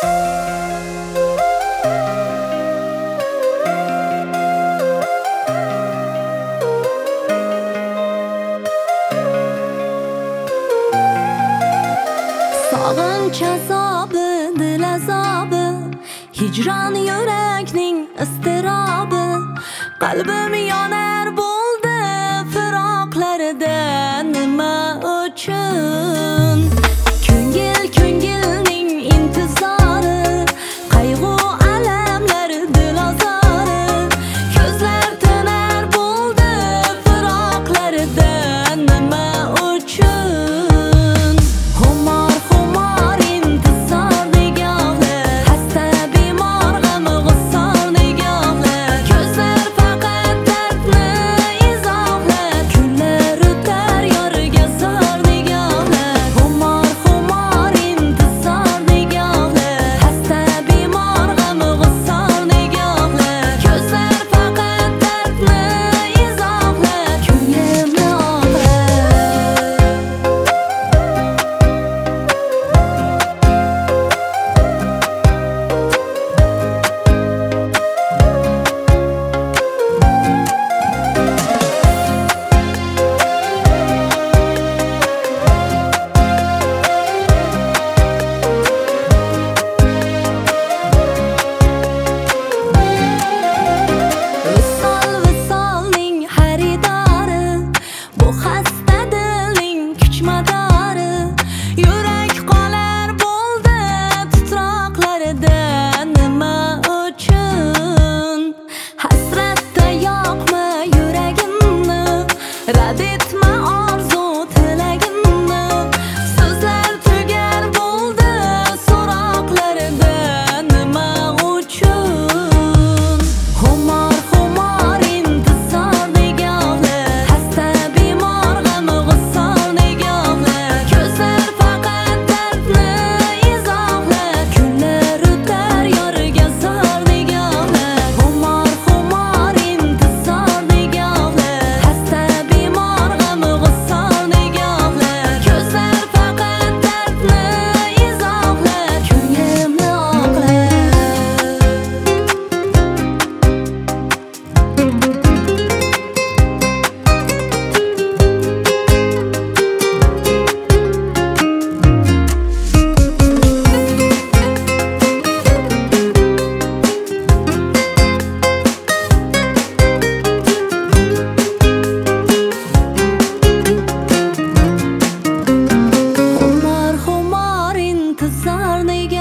Sog'inch azobi, dil azobi, hijron yurakning iztirobi. Qalbim yonar bo'ldi firoqlaridan nima uchun? Ko'ngilning intizori, qayg'u alamlar dil azori. Ko'zlar tinar bo'ldi firoqlaridan nima uchun? Xumor intizor nigohlar, xasta bemor g'am g'ussor nigohlar. Ko'zlar faqat dardni izohlar, kunlar o'tar yorga zor nigohlar. Xumor intizor nigohlar, xasta bemor g'am g'ussor nigohlar. Ko'zlar faqat dardni izohlar, ko'nglimni visolning xaridori, bu xasta dilning kuchmadori. Yurak qolar bo'ldi titroqlaridan nima uchun? Hasratda yoqma yuragimni, rad etma orzu tilagimni. So'zlar tugar bo'ldi so'roqlaridan nima uchun? Xumor intizor nigohlar, xasta bemor g'am g'ussor nigohlar. Ko'zlar faqat dardni izohlar, kunlar o'tar yorga zor nigohlar. Xumor intizor nigohlar, xasta bemor g'am g'ussor nigohlar. Ko'zlar faqat dardni izohlar, ko'nglimni oqlar. Xumor intizor nigohlar.